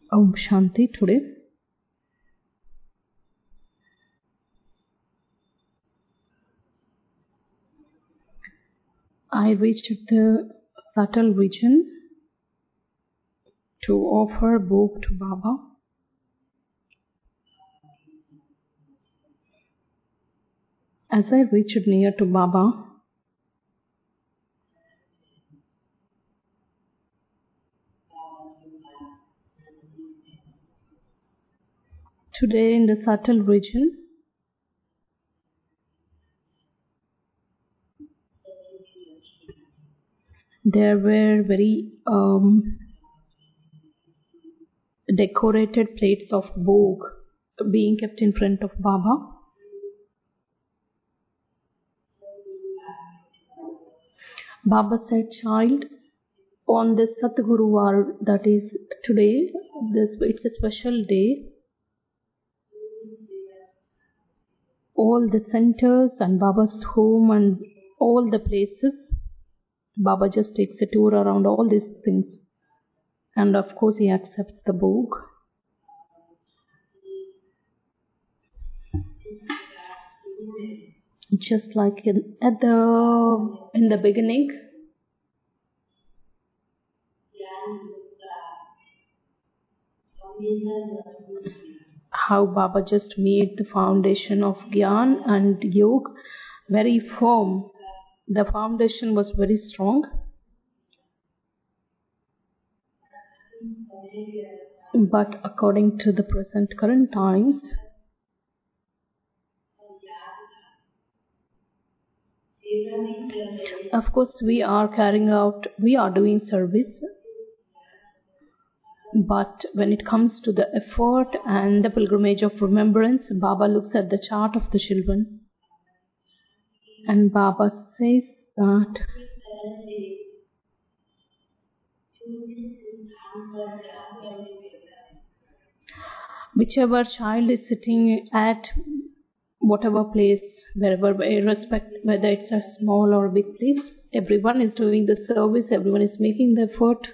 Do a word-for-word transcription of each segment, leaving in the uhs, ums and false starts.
Om Shanti. Today I reached the subtle region to offer book to Baba. As I reached near to Baba, today in the subtle region, there were very um, decorated plates of bhog being kept in front of Baba. Baba said, child, on this Satguruvar, that is today, this it's a special day. All the centers and Baba's home and all the places, Baba just takes a tour around all these things. And of course he accepts the book. Just like in, at the in the beginning, how Baba just made the foundation of Gyan and Yoga very firm. The foundation was very strong. But according to the present current times, of course we are carrying out, we are doing service. But when it comes to the effort and the pilgrimage of remembrance, Baba looks at the chart of the children. And Baba says that whichever child is sitting at whatever place, wherever, irrespective whether it's a small or a big place, everyone is doing the service, everyone is making the effort.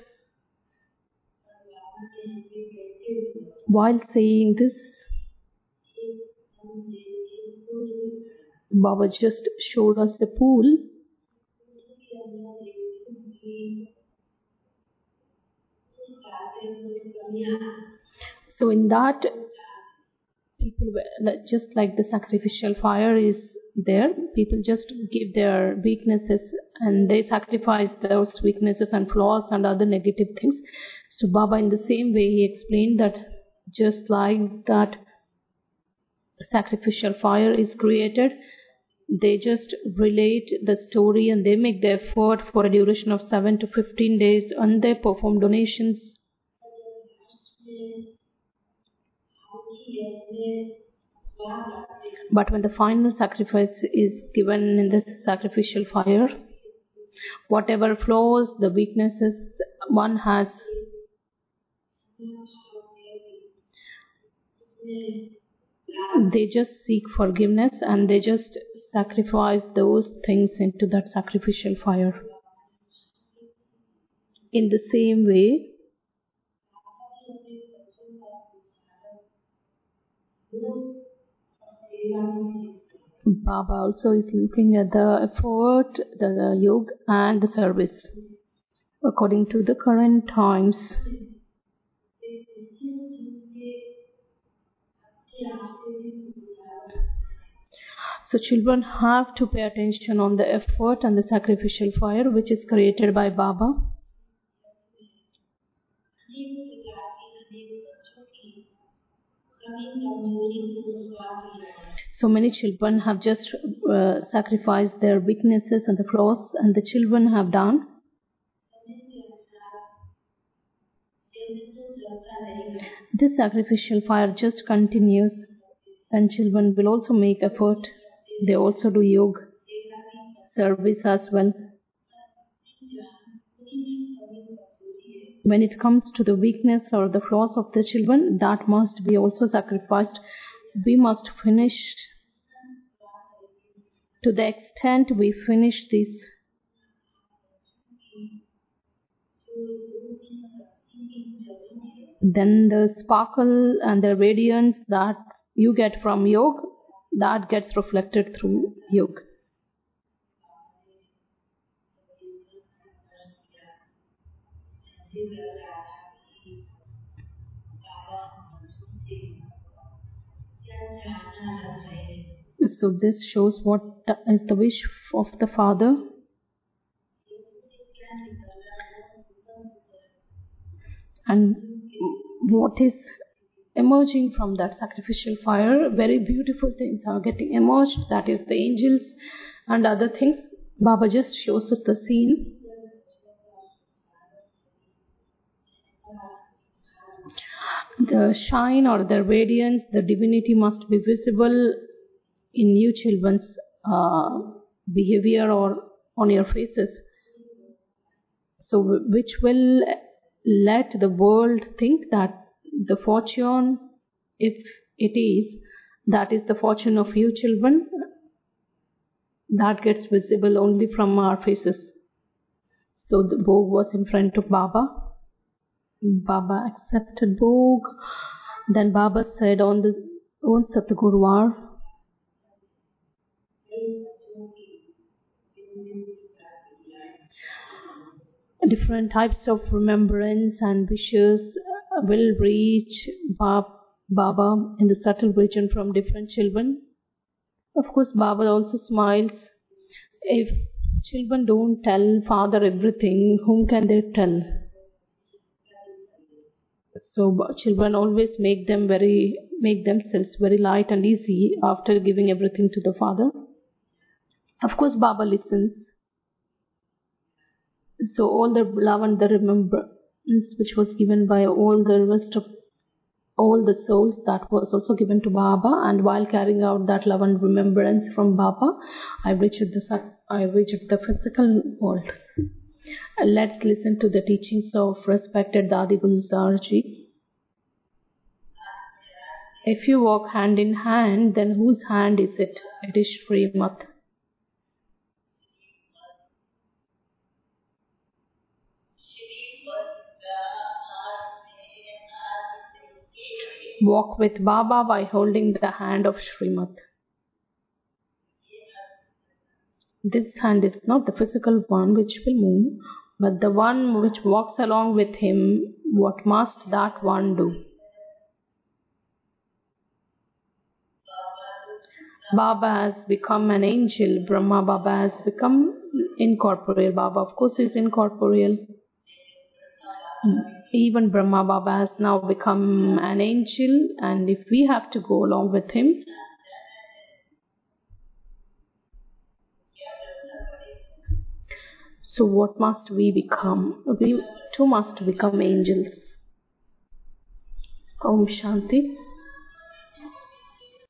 While saying this, Baba just showed us the pool. So in that, people were, just like the sacrificial fire is there, people just give their weaknesses and they sacrifice those weaknesses and flaws and other negative things. So Baba in the same way he explained that just like that sacrificial fire is created, they just relate the story and they make the effort for a duration of seven to fifteen days and they perform donations. But when the final sacrifice is given in this sacrificial fire, whatever flaws, the weaknesses one has, they just seek forgiveness and they just sacrifice those things into that sacrificial fire. In the same way, Baba also is looking at the effort, the, the yoga and the service according to the current times. So children have to pay attention on the effort and the sacrificial fire which is created by Baba. So many children have just uh, sacrificed their weaknesses and the flaws, and the children have done. This sacrificial fire just continues, and children will also make effort. They also do yoga, service as well. When it comes to the weakness or the flaws of the children, that must be also sacrificed. We must finish. To the extent we finish this, then the sparkle and the radiance that you get from yoga, that gets reflected through yoga. So this shows what is the wish of the Father. And what is emerging from that sacrificial fire, very beautiful things are getting emerged. That is the angels and other things. Baba just shows us the scene. The shine or the radiance, the divinity must be visible in you children's uh, behavior or on your faces. So which will let the world think that the fortune, if it is, that is the fortune of you children, that gets visible only from our faces. So the Bhog was in front of Baba. Baba accepted Bhog. Then Baba said on the own Satgurwar, different types of remembrance and wishes will reach Baba in the subtle region from different children. Of course, Baba also smiles. If children don't tell Father everything, whom can they tell? So children always make them very, make themselves very light and easy after giving everything to the Father. Of course, Baba listens. So all the love and the remembrance which was given by all the rest of all the souls, that was also given to Baba. And while carrying out that love and remembrance from Baba, I reached the I reached the physical world. And let's listen to the teachings of respected Dadi Gulzar Ji. If you walk hand in hand, then whose hand is it? It is Srimat. Walk with Baba by holding the hand of Srimat. This hand is not the physical one which will move, but the one which walks along with him. What must that one do? Baba has become an angel. Brahma Baba has become incorporeal. Baba, of course, is incorporeal. Even Brahma Baba has now become an angel, and if we have to go along with him, so what must we become? We too must become angels. Om Shanti.